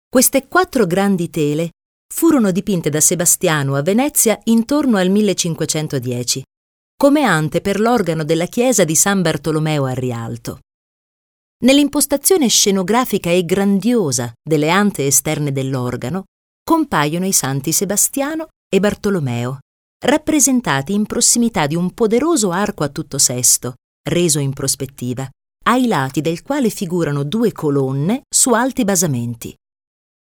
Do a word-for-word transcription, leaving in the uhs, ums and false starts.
Queste quattro grandi tele furono dipinte da Sebastiano a Venezia intorno al millecinquecentodieci, come ante per l'organo della chiesa di San Bartolomeo al Rialto. Nell'impostazione scenografica e grandiosa delle ante esterne dell'organo compaiono i santi Sebastiano e Bartolomeo, rappresentati in prossimità di un poderoso arco a tutto sesto, reso in prospettiva, ai lati del quale figurano due colonne su alti basamenti.